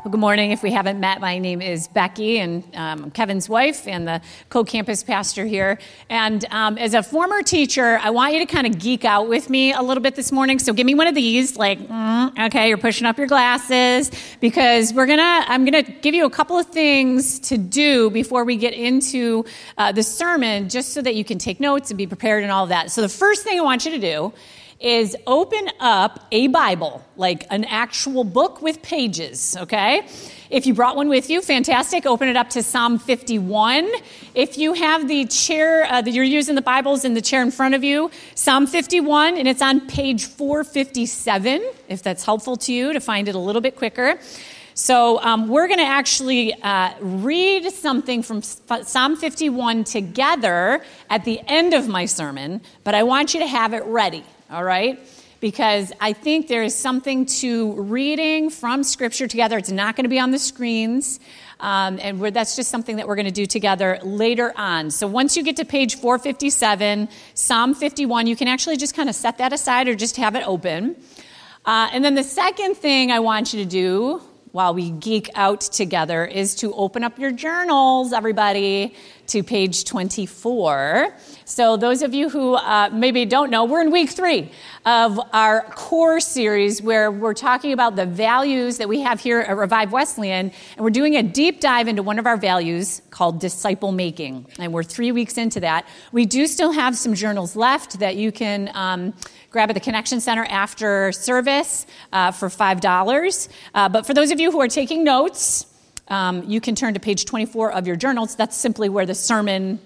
Well, good morning. If we haven't met, my name is Becky, and I'm Kevin's wife and the co-campus pastor here. And as a former teacher, I want you to kind of geek out with me a little bit this morning. So give me one of these, like, okay, you're pushing up your glasses, because I'm gonna give you a couple of things to do before we get into the sermon, just so that you can take notes and be prepared and all of that. So the first thing I want you to do is open up a Bible, like an actual book with pages, okay? If you brought one with you, fantastic. Open it up to Psalm 51. If you have the chair that you're using, the Bibles in the chair in front of you, Psalm 51, and it's on page 457, if that's helpful to you to find it a little bit quicker. So we're going to actually read something from Psalm 51 together at the end of my sermon, but I want you to have it ready. All right? Because I think there is something to reading from Scripture together. It's not going to be on the screens, and that's just something that we're going to do together later on. So once you get to page 457, Psalm 51, you can actually just kind of set that aside or just have it open. And then the second thing I want you to do while we geek out together is to open up your journals, everybody, to page 24. So those of you who maybe don't know, we're in week 3 of our core series, where we're talking about the values that we have here at Revive Wesleyan, and we're doing a deep dive into one of our values called disciple making, and we're 3 weeks into that. We do still have some journals left that you can grab at the Connection Center after service for $5. But for those of you who are taking notes, you can turn to page 24 of your journals. That's simply where the sermon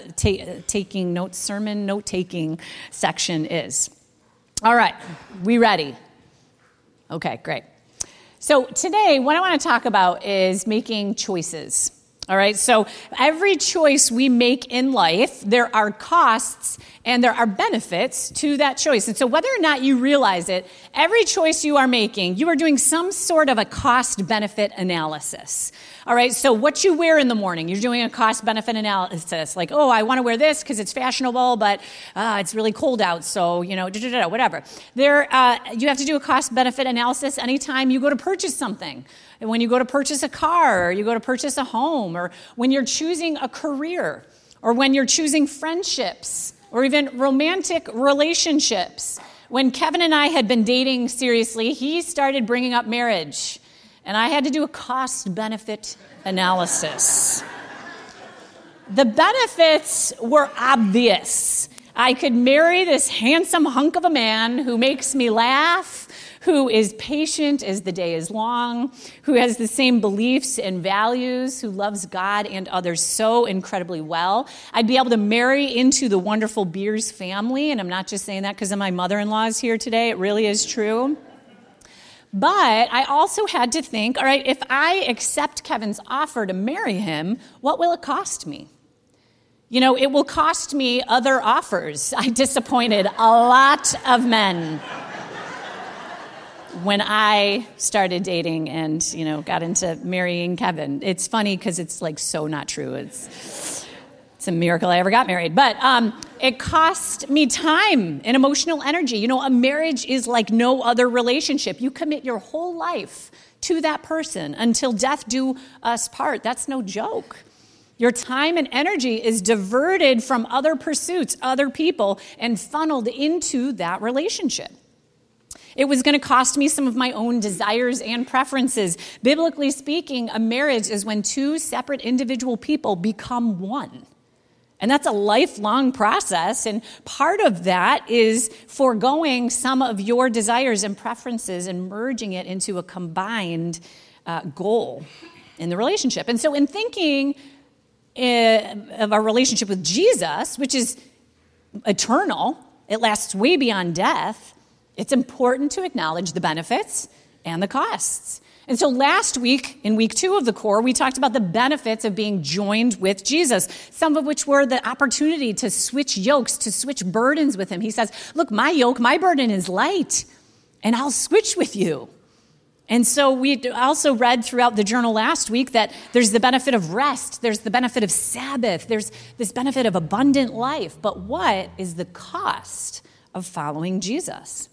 sermon note-taking section is. All right, we ready? Okay, great. So today, what I want to talk about is making choices. All right, so every choice we make in life, there are costs and there are benefits to that choice. And so whether or not you realize it, every choice you are making, you are doing some sort of a cost-benefit analysis. All right, so what you wear in the morning, you're doing a cost-benefit analysis. Like, oh, I want to wear this because it's fashionable, but it's really cold out, so, whatever. You have to do a cost-benefit analysis anytime you go to purchase something. And when you go to purchase a car, or you go to purchase a home, or when you're choosing a career, or when you're choosing friendships, or even romantic relationships. When Kevin and I had been dating seriously, he started bringing up marriage, and I had to do a cost-benefit analysis. The benefits were obvious. I could marry this handsome hunk of a man who makes me laugh, who is patient as the day is long, who has the same beliefs and values, who loves God and others so incredibly well. I'd be able to marry into the wonderful Beers family, and I'm not just saying that because my mother-in-law is here today. It really is true. But I also had to think, all right, if I accept Kevin's offer to marry him, what will it cost me? It will cost me other offers. I disappointed a lot of men when I started dating and, got into marrying Kevin. It's funny because it's like so not true. It's a miracle I ever got married. But it cost me time and emotional energy. A marriage is like no other relationship. You commit your whole life to that person until death do us part. That's no joke. Your time and energy is diverted from other pursuits, other people, and funneled into that relationship. It was going to cost me some of my own desires and preferences. Biblically speaking, a marriage is when two separate individual people become one. And that's a lifelong process, and part of that is foregoing some of your desires and preferences and merging it into a combined goal in the relationship. And so in thinking of our relationship with Jesus, which is eternal, it lasts way beyond death, it's important to acknowledge the benefits and the costs. And so last week, in week 2 of the core, we talked about the benefits of being joined with Jesus, some of which were the opportunity to switch yokes, to switch burdens with him. He says, look, my yoke, my burden is light, and I'll switch with you. And so we also read throughout the journal last week that there's the benefit of rest, there's the benefit of Sabbath, there's this benefit of abundant life. But what is the cost of following Jesus?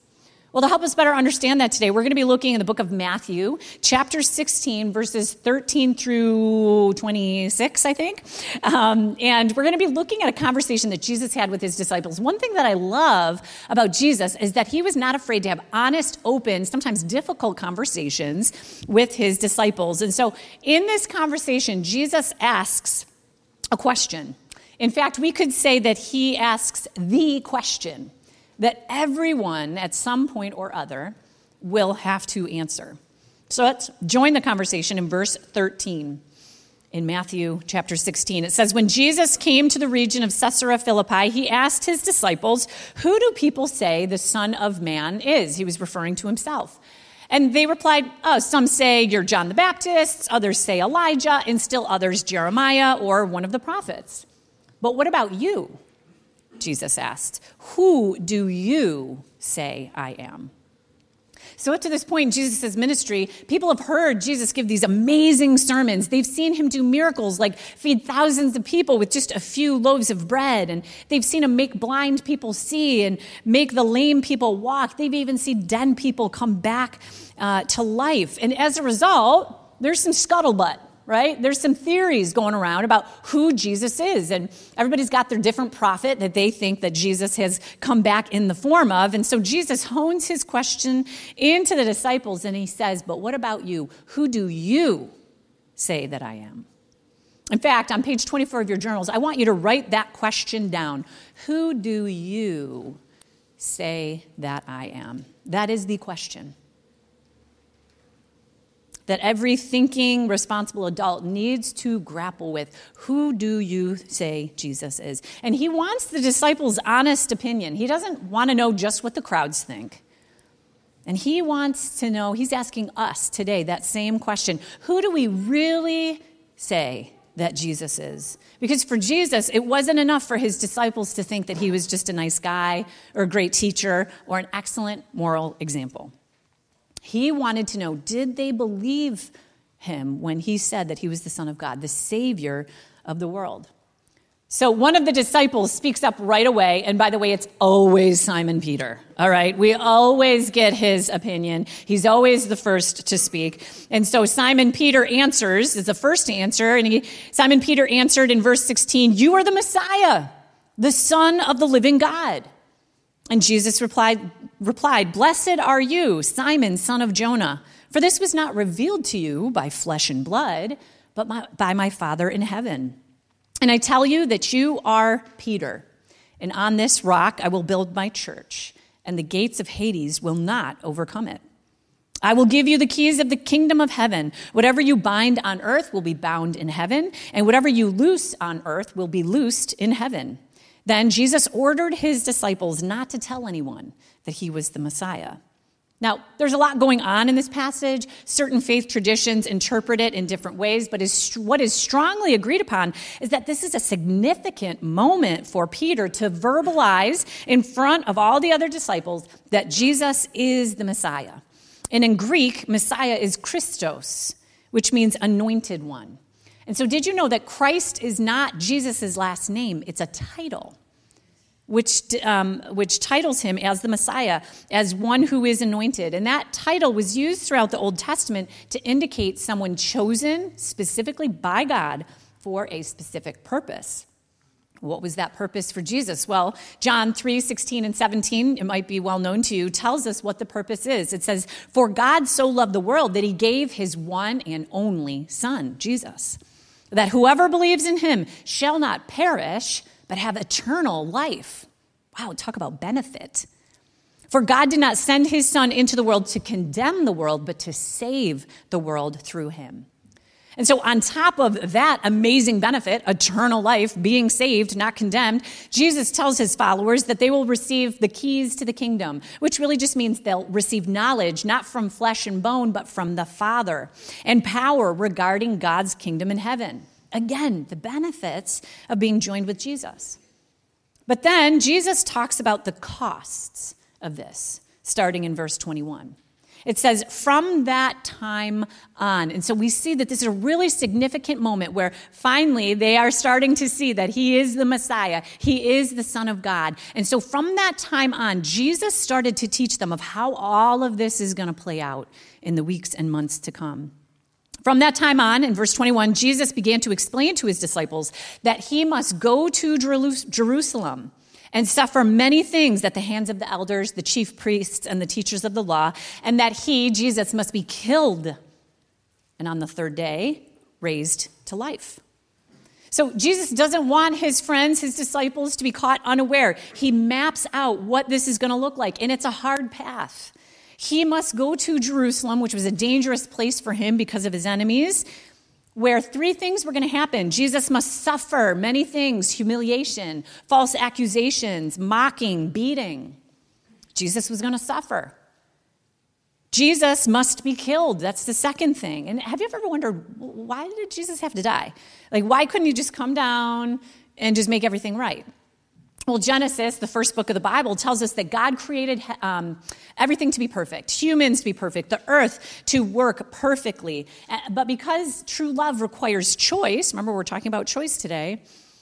Well, to help us better understand that today, we're going to be looking in the book of Matthew, chapter 16, verses 13 through 26, I think. And we're going to be looking at a conversation that Jesus had with his disciples. One thing that I love about Jesus is that he was not afraid to have honest, open, sometimes difficult conversations with his disciples. And so in this conversation, Jesus asks a question. In fact, we could say that he asks the question that everyone at some point or other will have to answer. So let's join the conversation in verse 13 in Matthew chapter 16. It says, when Jesus came to the region of Caesarea Philippi, he asked his disciples, who do people say the Son of Man is? He was referring to himself. And they replied, some say you're John the Baptist, others say Elijah, and still others Jeremiah or one of the prophets. But what about you? Jesus asked, who do you say I am? So up to this point in Jesus' ministry, people have heard Jesus give these amazing sermons. They've seen him do miracles like feed thousands of people with just a few loaves of bread. And they've seen him make blind people see and make the lame people walk. They've even seen dead people come back to life. And as a result, there's some scuttlebutt. Right? There's some theories going around about who Jesus is. And everybody's got their different prophet that they think that Jesus has come back in the form of. And so Jesus hones his question into the disciples and he says, but what about you? Who do you say that I am? In fact, on page 24 of your journals, I want you to write that question down. Who do you say that I am? That is the question that every thinking, responsible adult needs to grapple with. Who do you say Jesus is? And he wants the disciples' honest opinion. He doesn't want to know just what the crowds think. And he wants to know, he's asking us today that same question. Who do we really say that Jesus is? Because for Jesus, it wasn't enough for his disciples to think that he was just a nice guy or a great teacher or an excellent moral example. He wanted to know, did they believe him when he said that he was the Son of God, the Savior of the world? So one of the disciples speaks up right away. And by the way, it's always Simon Peter. All right. We always get his opinion. He's always the first to speak. And so Simon Peter answers, is the first to answer. And Simon Peter answered in verse 16, you are the Messiah, the Son of the living God. And Jesus replied, blessed are you, Simon, son of Jonah, for this was not revealed to you by flesh and blood, but by my Father in heaven. And I tell you that you are Peter, and on this rock I will build my church, and the gates of Hades will not overcome it. I will give you the keys of the kingdom of heaven. Whatever you bind on earth will be bound in heaven, and whatever you loose on earth will be loosed in heaven. Then Jesus ordered his disciples not to tell anyone that he was the Messiah. Now, there's a lot going on in this passage. Certain faith traditions interpret it in different ways, but what is strongly agreed upon is that this is a significant moment for Peter to verbalize in front of all the other disciples that Jesus is the Messiah. And in Greek, Messiah is Christos, which means anointed one. And so did you know that Christ is not Jesus' last name? It's a title, which titles him as the Messiah, as one who is anointed. And that title was used throughout the Old Testament to indicate someone chosen specifically by God for a specific purpose. What was that purpose for Jesus? Well, John 3:16 and 17, it might be well known to you, tells us what the purpose is. It says, for God so loved the world that he gave his one and only Son, Jesus, that whoever believes in him shall not perish, but have eternal life. Wow, talk about benefit. For God did not send his Son into the world to condemn the world, but to save the world through him. And so on top of that amazing benefit, eternal life, being saved, not condemned, Jesus tells his followers that they will receive the keys to the kingdom, which really just means they'll receive knowledge, not from flesh and bone, but from the Father, and power regarding God's kingdom in heaven. Again, the benefits of being joined with Jesus. But then Jesus talks about the costs of this, starting in verse 21. It says, from that time on. And so we see that this is a really significant moment where finally they are starting to see that he is the Messiah. He is the Son of God. And so from that time on, Jesus started to teach them of how all of this is going to play out in the weeks and months to come. From that time on, in verse 21, Jesus began to explain to his disciples that he must go to Jerusalem and suffer many things at the hands of the elders, the chief priests, and the teachers of the law, and that he, Jesus, must be killed, and on the third day, raised to life. So Jesus doesn't want his friends, his disciples, to be caught unaware. He maps out what this is going to look like, and it's a hard path. He must go to Jerusalem, which was a dangerous place for him because of his enemies, where three things were going to happen. Jesus must suffer many things: humiliation, false accusations, mocking, beating. Jesus was going to suffer. Jesus must be killed. That's the second thing. And have you ever wondered, why did Jesus have to die? Like, why couldn't he just come down and just make everything right? Well, Genesis, the first book of the Bible, tells us that God created everything to be perfect, humans to be perfect, the earth to work perfectly. But because true love requires choice, remember we're talking about choice today,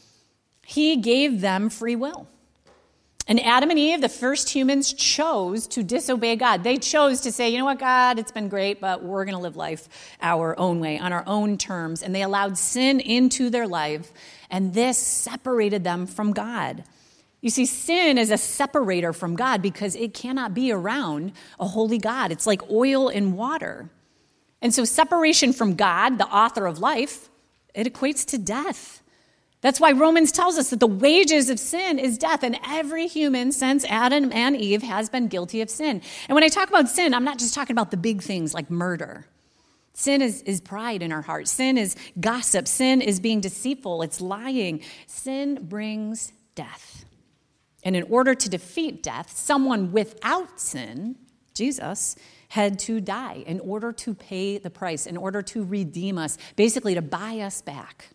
he gave them free will. And Adam and Eve, the first humans, chose to disobey God. They chose to say, you know what, God, it's been great, but we're going to live life our own way, on our own terms. And they allowed sin into their life, and this separated them from God. You see, sin is a separator from God because it cannot be around a holy God. It's like oil in water. And so separation from God, the author of life, it equates to death. That's why Romans tells us that the wages of sin is death, and every human since Adam and Eve has been guilty of sin. And when I talk about sin, I'm not just talking about the big things like murder. Sin is pride in our hearts. Sin is gossip. Sin is being deceitful. It's lying. Sin brings death. And in order to defeat death, someone without sin, Jesus, had to die in order to pay the price, in order to redeem us, basically to buy us back.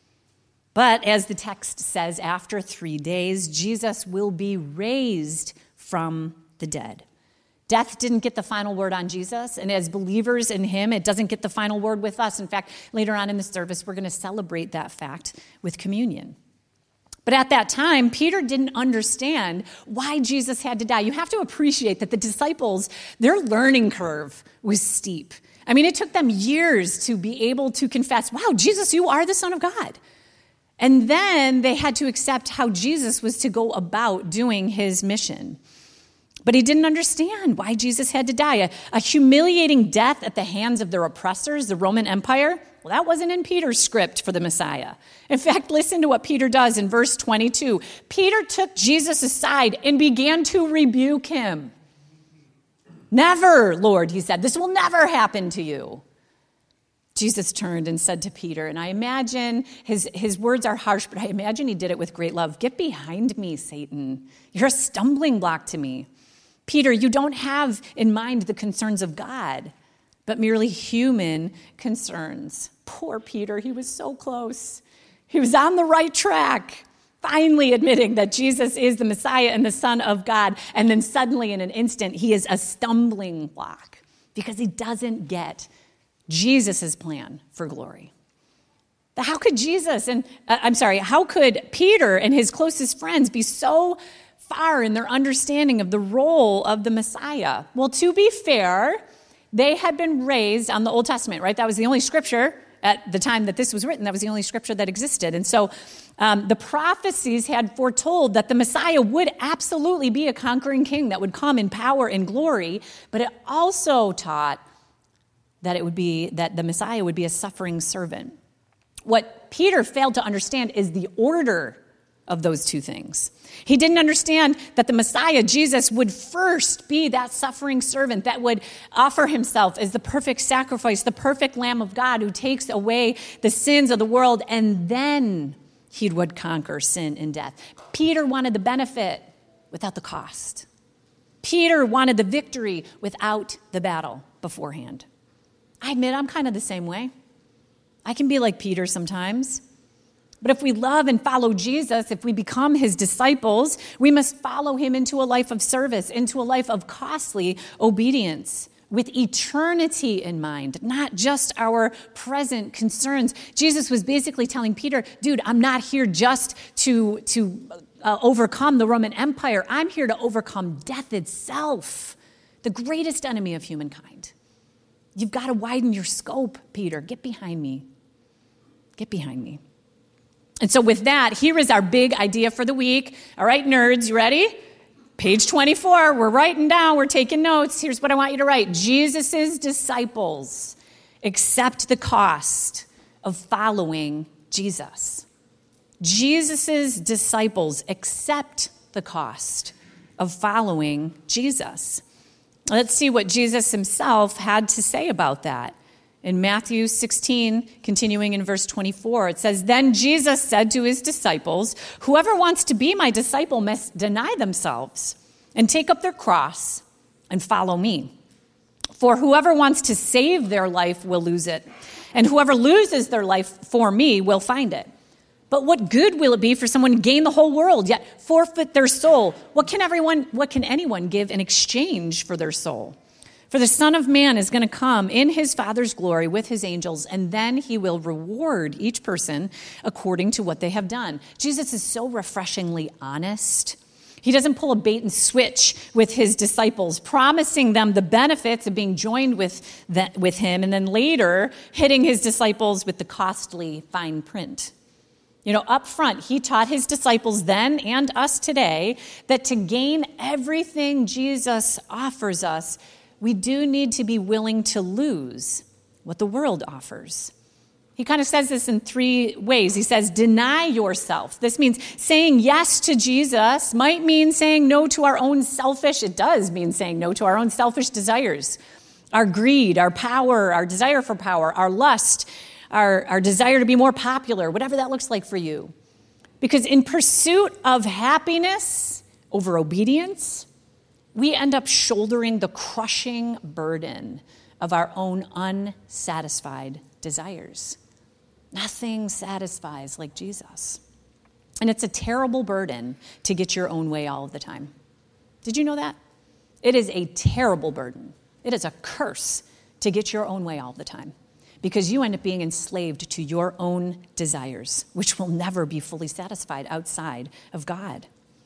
But as the text says, after 3 days, Jesus will be raised from the dead. Death didn't get the final word on Jesus, and as believers in him, it doesn't get the final word with us. In fact, later on in the service, we're going to celebrate that fact with communion. But at that time, Peter didn't understand why Jesus had to die. You have to appreciate that the disciples, their learning curve was steep. I mean, it took them years to be able to confess, wow, Jesus, you are the Son of God. And then they had to accept how Jesus was to go about doing his mission. But he didn't understand why Jesus had to die. A humiliating death at the hands of their oppressors, the Roman Empire, well, that wasn't in Peter's script for the Messiah. In fact, listen to what Peter does in verse 22. Peter took Jesus aside and began to rebuke him. Never, Lord, he said, this will never happen to you. Jesus turned and said to Peter, and I imagine his words are harsh, but I imagine he did it with great love. Get behind me, Satan. You're a stumbling block to me. Peter, you don't have in mind the concerns of God, but merely human concerns. Poor Peter, he was so close. He was on the right track, finally admitting that Jesus is the Messiah and the Son of God. And then suddenly, in an instant, he is a stumbling block because he doesn't get Jesus' plan for glory. How could how could Peter and his closest friends be so far in their understanding of the role of the Messiah? Well, to be fair, they had been raised on the Old Testament, right? That was the only scripture at the time that this was written. That was the only scripture that existed. And so the prophecies had foretold that the Messiah would absolutely be a conquering king that would come in power and glory, but it also taught that the Messiah would be a suffering servant. What Peter failed to understand is the order of those two things. He didn't understand that the Messiah, Jesus, would first be that suffering servant that would offer himself as the perfect sacrifice, the perfect Lamb of God who takes away the sins of the world, and then he would conquer sin and death. Peter wanted the benefit without the cost. Peter wanted the victory without the battle beforehand. I admit I'm kind of the same way. I can be like Peter sometimes. But if we love and follow Jesus, if we become his disciples, we must follow him into a life of service, into a life of costly obedience. with eternity in mind, not just our present concerns. Jesus was basically telling Peter, dude, I'm not here just to overcome the Roman Empire. I'm here to overcome death itself, the greatest enemy of humankind. You've got to widen your scope, Peter. Get behind me. Get behind me. And so with that, here is our big idea for the week. All right, nerds, you ready? Page 24, we're writing down, we're taking notes. Here's what I want you to write. Jesus' disciples accept the cost of following Jesus. Jesus' disciples accept the cost of following Jesus. Let's see what Jesus himself had to say about that. In Matthew 16, continuing in verse 24, it says, Then Jesus said to his disciples, Whoever wants to be my disciple must deny themselves and take up their cross and follow me. For whoever wants to save their life will lose it, and whoever loses their life for me will find it. But what good will it be for someone to gain the whole world, yet forfeit their soul? What can anyone give in exchange for their soul? For the Son of Man is going to come in his Father's glory with his angels, and then he will reward each person according to what they have done. Jesus is so refreshingly honest. He doesn't pull a bait and switch with his disciples, promising them the benefits of being joined with him, and then later hitting his disciples with the costly fine print. You know, up front, he taught his disciples then and us today that to gain everything Jesus offers us, we do need to be willing to lose what the world offers. He kind of says this in three ways. He says, deny yourself. This means saying yes to Jesus might mean saying no to our own selfish, it does mean saying no to our own selfish desires, our greed, our power, our desire for power, our lust, our desire to be more popular, whatever that looks like for you. Because in pursuit of happiness over obedience, we end up shouldering the crushing burden of our own unsatisfied desires. Nothing satisfies like Jesus. And it's a terrible burden to get your own way all of the time. Did you know that? It is a terrible burden. It is a curse to get your own way all the time, because you end up being enslaved to your own desires, which will never be fully satisfied outside of God.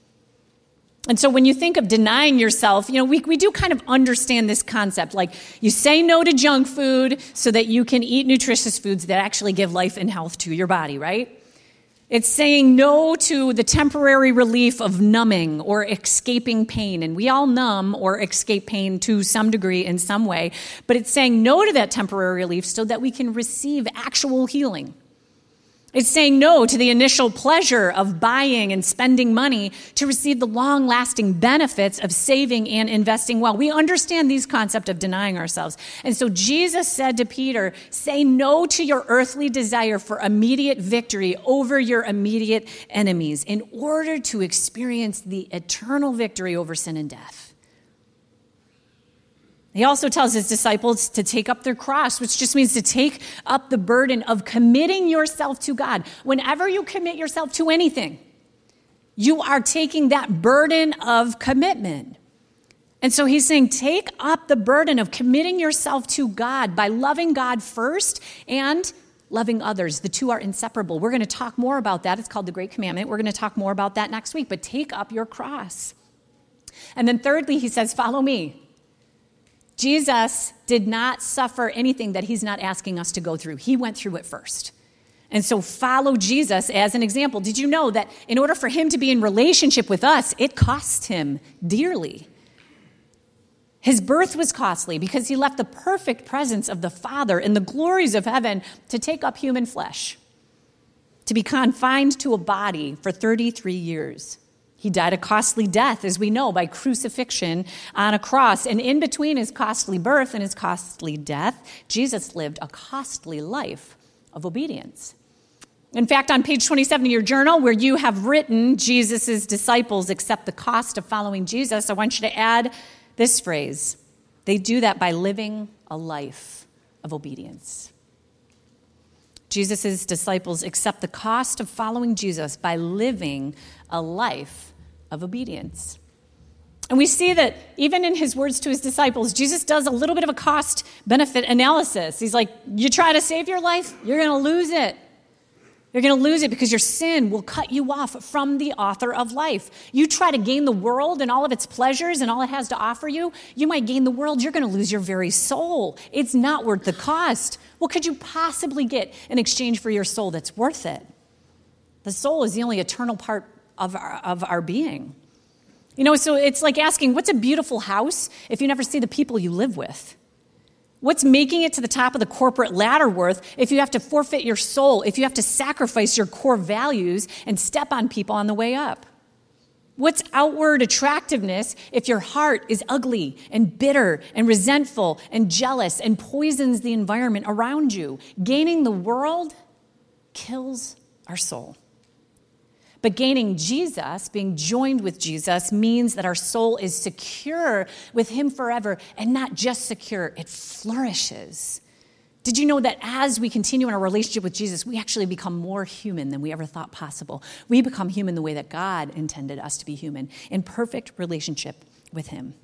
And so when you think of denying yourself, you know, we do kind of understand this concept. Like, you say no to junk food so that you can eat nutritious foods that actually give life and health to your body, right? It's saying no to the temporary relief of numbing or escaping pain. And we all numb or escape pain to some degree in some way. But it's saying no to that temporary relief so that we can receive actual healing. It's saying no to the initial pleasure of buying and spending money to receive the long-lasting benefits of saving and investing well. We understand these concepts of denying ourselves. And so Jesus said to Peter, say no to your earthly desire for immediate victory over your immediate enemies in order to experience the eternal victory over sin and death. He also tells his disciples to take up their cross, which just means to take up the burden of committing yourself to God. Whenever you commit yourself to anything, you are taking that burden of commitment. And so he's saying, take up the burden of committing yourself to God by loving God first and loving others. The two are inseparable. We're going to talk more about that. It's called the Great Commandment. We're going to talk more about that next week. But take up your cross. And then thirdly, he says, follow me. Jesus did not suffer anything that he's not asking us to go through. He went through it first. And so follow Jesus as an example. Did you know that in order for him to be in relationship with us, it cost him dearly? His birth was costly because he left the perfect presence of the Father and the glories of heaven to take up human flesh, to be confined to a body for 33 years. He died a costly death, as we know, by crucifixion on a cross. And in between his costly birth and his costly death, Jesus lived a costly life of obedience. In fact, on page 27 of your journal, where you have written Jesus' disciples accept the cost of following Jesus, I want you to add this phrase. They do that by living a life of obedience. Jesus' disciples accept the cost of following Jesus by living a life of obedience. And we see that even in his words to his disciples, Jesus does a little bit of a cost-benefit analysis. He's like, you try to save your life, you're going to lose it. You're going to lose it because your sin will cut you off from the author of life. You try to gain the world and all of its pleasures and all it has to offer you, you might gain the world, you're going to lose your very soul. It's not worth the cost. What could you possibly get in exchange for your soul that's worth it? The soul is the only eternal part of our being. So it's like asking, what's a beautiful house if you never see the people you live with? What's making it to the top of the corporate ladder worth if you have to forfeit your soul, if you have to sacrifice your core values and step on people on the way up? What's outward attractiveness if your heart is ugly and bitter and resentful and jealous and poisons the environment around you? Gaining the world kills our soul. But gaining Jesus, being joined with Jesus, means that our soul is secure with him forever, and not just secure, it flourishes. Did you know that as we continue in our relationship with Jesus, we actually become more human than we ever thought possible? We become human the way that God intended us to be human, in perfect relationship with him.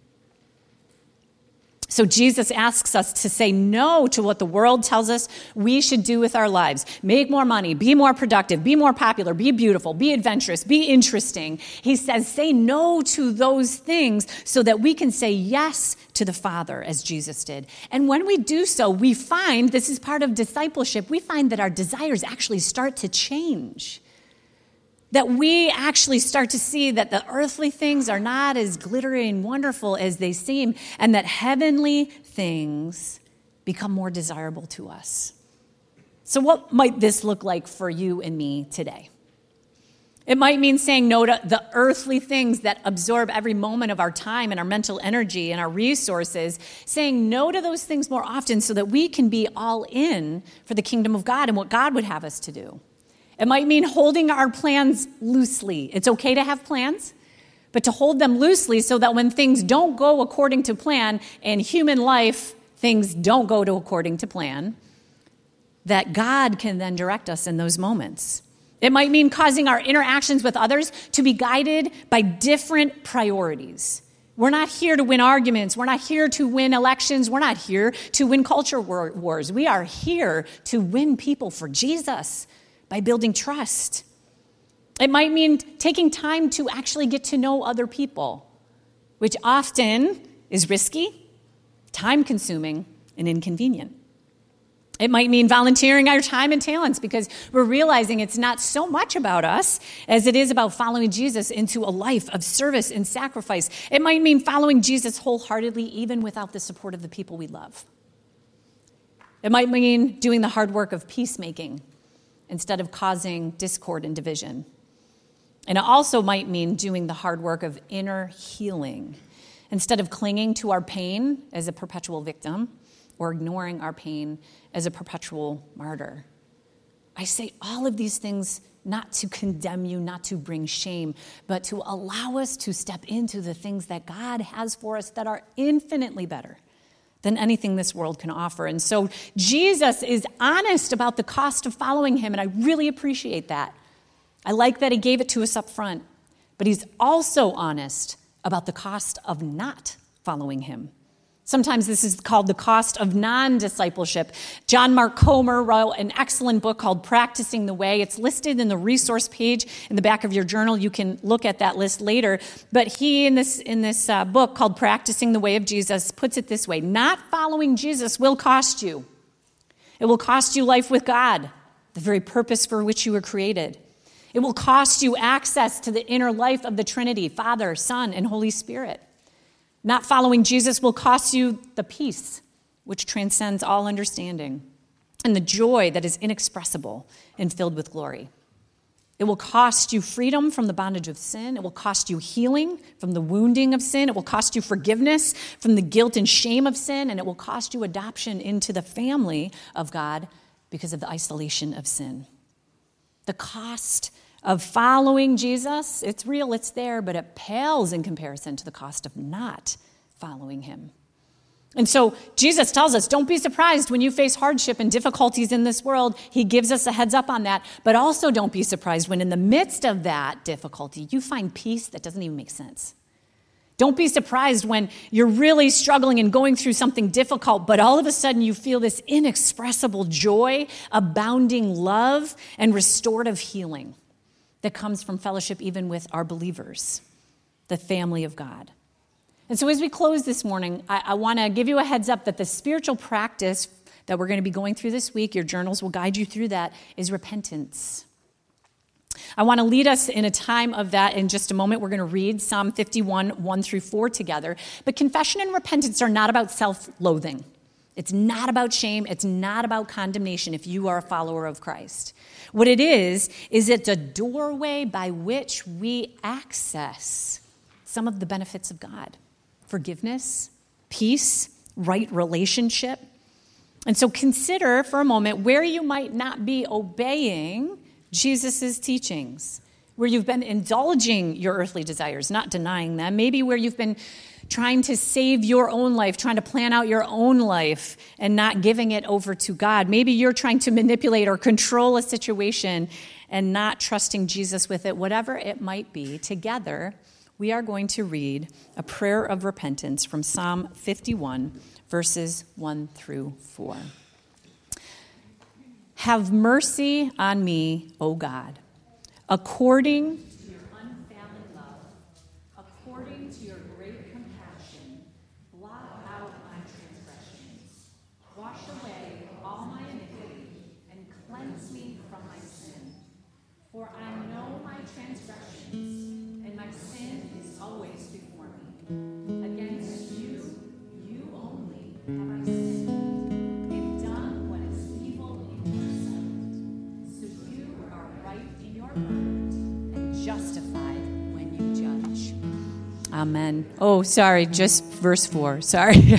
So Jesus asks us to say no to what the world tells us we should do with our lives. Make more money, be more productive, be more popular, be beautiful, be adventurous, be interesting. He says, say no to those things so that we can say yes to the Father as Jesus did. And when we do so, we find, this is part of discipleship, we find that our desires actually start to change. That we actually start to see that the earthly things are not as glittery and wonderful as they seem, and that heavenly things become more desirable to us. So what might this look like for you and me today? It might mean saying no to the earthly things that absorb every moment of our time and our mental energy and our resources, saying no to those things more often so that we can be all in for the kingdom of God and what God would have us to do. It might mean holding our plans loosely. It's okay to have plans, but to hold them loosely so that when things don't go according to plan, in human life, things don't go according to plan, that God can then direct us in those moments. It might mean causing our interactions with others to be guided by different priorities. We're not here to win arguments. We're not here to win elections. We're not here to win culture wars. We are here to win people for Jesus by building trust. It might mean taking time to actually get to know other people, which often is risky, time-consuming, and inconvenient. It might mean volunteering our time and talents because we're realizing it's not so much about us as it is about following Jesus into a life of service and sacrifice. It might mean following Jesus wholeheartedly even without the support of the people we love. It might mean doing the hard work of peacemaking instead of causing discord and division. And it also might mean doing the hard work of inner healing instead of clinging to our pain as a perpetual victim or ignoring our pain as a perpetual martyr. I say all of these things not to condemn you, not to bring shame, but to allow us to step into the things that God has for us that are infinitely better than anything this world can offer. And so Jesus is honest about the cost of following him, and I really appreciate that. I like that he gave it to us up front, but he's also honest about the cost of not following him. Sometimes this is called the cost of non-discipleship. John Mark Comer wrote an excellent book called Practicing the Way. It's listed in the resource page in the back of your journal. You can look at that list later. But he, in this book called Practicing the Way of Jesus, puts it this way: not following Jesus will cost you. It will cost you life with God, the very purpose for which you were created. It will cost you access to the inner life of the Trinity, Father, Son, and Holy Spirit. Not following Jesus will cost you the peace which transcends all understanding and the joy that is inexpressible and filled with glory. It will cost you freedom from the bondage of sin. It will cost you healing from the wounding of sin. It will cost you forgiveness from the guilt and shame of sin. And it will cost you adoption into the family of God because of the isolation of sin. The cost of following Jesus, it's real, it's there, but it pales in comparison to the cost of not following him. And so Jesus tells us, don't be surprised when you face hardship and difficulties in this world. He gives us a heads up on that, but also don't be surprised when in the midst of that difficulty, you find peace that doesn't even make sense. Don't be surprised when you're really struggling and going through something difficult, but all of a sudden you feel this inexpressible joy, abounding love, and restorative healing that comes from fellowship even with our believers, the family of God. And so as we close this morning, I want to give you a heads up that the spiritual practice that we're going to be going through this week, your journals will guide you through that, is repentance. I want to lead us in a time of that in just a moment. We're going to read Psalm 51, 1 through 4 together. But confession and repentance are not about self-loathing. It's not about shame. It's not about condemnation if you are a follower of Christ. What it is it's a doorway by which we access some of the benefits of God. Forgiveness, peace, right relationship. And so consider for a moment where you might not be obeying Jesus' teachings, where you've been indulging your earthly desires, not denying them, maybe where you've been trying to save your own life, trying to plan out your own life and not giving it over to God. Maybe you're trying to manipulate or control a situation and not trusting Jesus with it. Whatever it might be, together we are going to read a prayer of repentance from Psalm 51, verses 1 through 4. Have mercy on me, O God, according to your unfailing love, according to your great compassion, blot out my transgressions. Wash away all my iniquity and cleanse me from my sin. For I know my transgressions, and my sin is always before me. Against you, you only have I sinned. Justified when you judge. Amen. Oh, sorry, just verse 4. Sorry.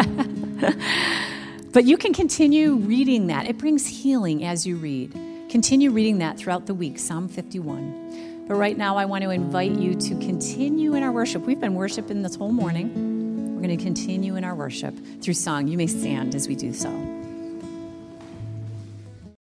But you can continue reading that. It brings healing as you read. Continue reading that throughout the week, Psalm 51. But right now, I want to invite you to continue in our worship. We've been worshiping this whole morning. We're going to continue in our worship through song. You may stand as we do so.